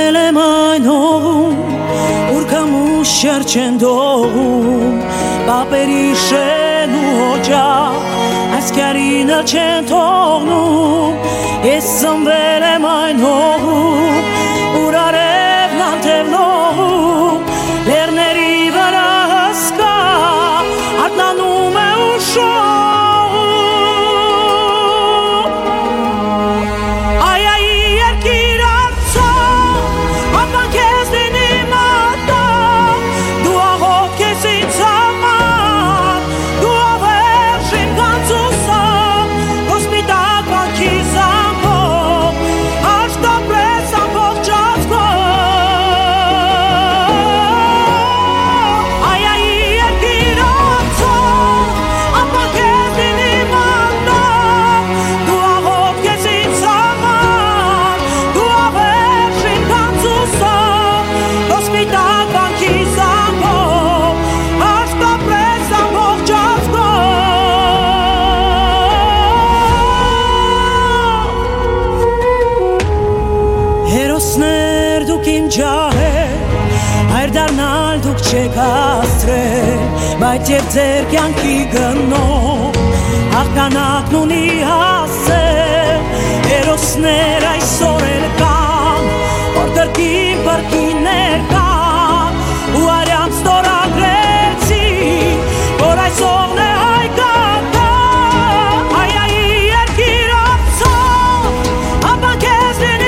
եմ այն հողում, ուր կամուշ չեն դողում, բապերի շեն ու օջախ, այս կյարինը չեն թողնում, ես ծնվել եմ այն հողում, ուր արևն անթև լողում, լեռների վրա հսկա, արթնանում է ու շողում, Հերոսներ դուք իմ ջահեր, հայր դառնալ դուք չեք հաստրել, բայց և ձեր կյանքի գնով, հաղթանակն ունի հասել, հերոսներ այսօր էլ կան, որ կրկին բրկիներ կան, ու արյամբ ստորագրեցի, որ այսօրն է հայկական, հայայի երկիր արձան, ապա քեզ լինի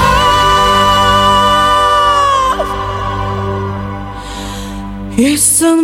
Ես